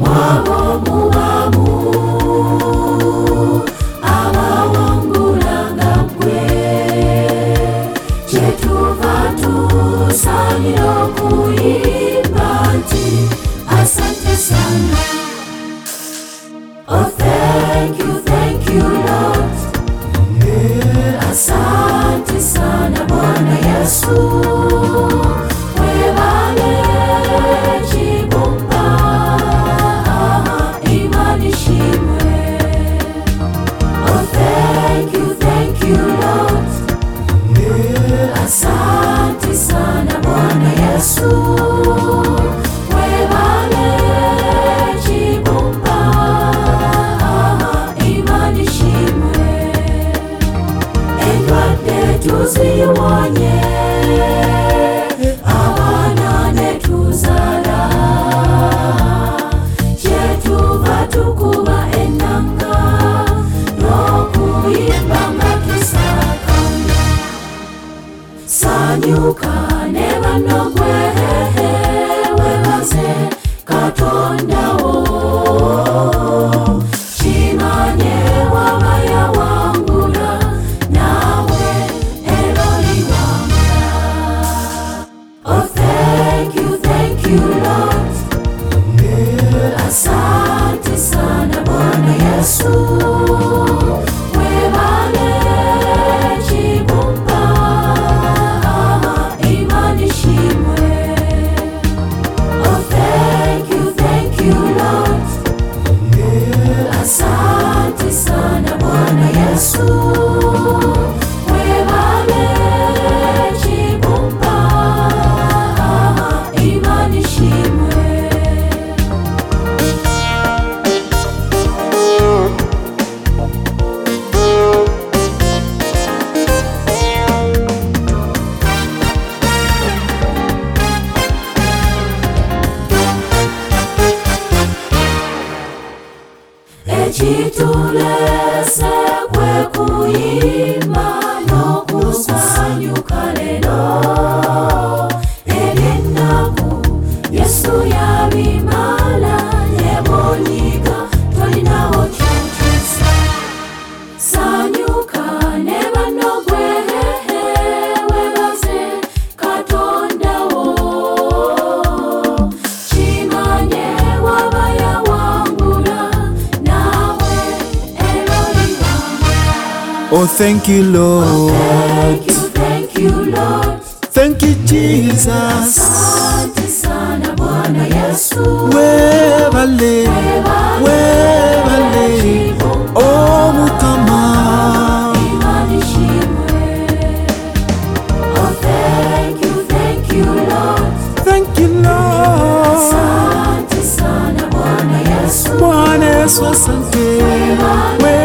mwabo mubamu abawangulanga mwe chetuva tusalira kuimba nti asante sana. Oh, thank you Lord. Asante sana Bwana Yesu. Webale chibumba imani shimwe. Oh, thank you Lord. Asante sana Bwana Yesu. Webale chibumba imani shimwe. Endwadde tuziwonye abaana ne tuzala kyetuva tukuba ennanga n'okuyimba nga tusakanya. Sanyuka ne banno gwe webaze Katonda wo kimanye wabayawangula nawe Eloi wangula. Oh, thank you Lord. Asante sana Bwana Yesu. Webale chibumba imani shimwe. Oh, thank you Lord. Asante sana Bwana Yesu. Webale chibumba imani shimwe. Ekitulese kwe kuyimba n'okusanyuka leero eby'ennaku Yesu yabimala yebonyiga tolinawo ky'okyusa. Sanyuka ne banno gwe webaze Katonda wo kimanye wabayawangula nawe Eloi wangula. Oh, thank you Lord. Thank you Lord. Thank you Jesus. Asante sana Bwana Yesu. Webale oh Mukama. Imani shimwe. Oh, thank you Lord. Thank you Lord. Asante sana Bwana Yesu. Bwana Yesu asante.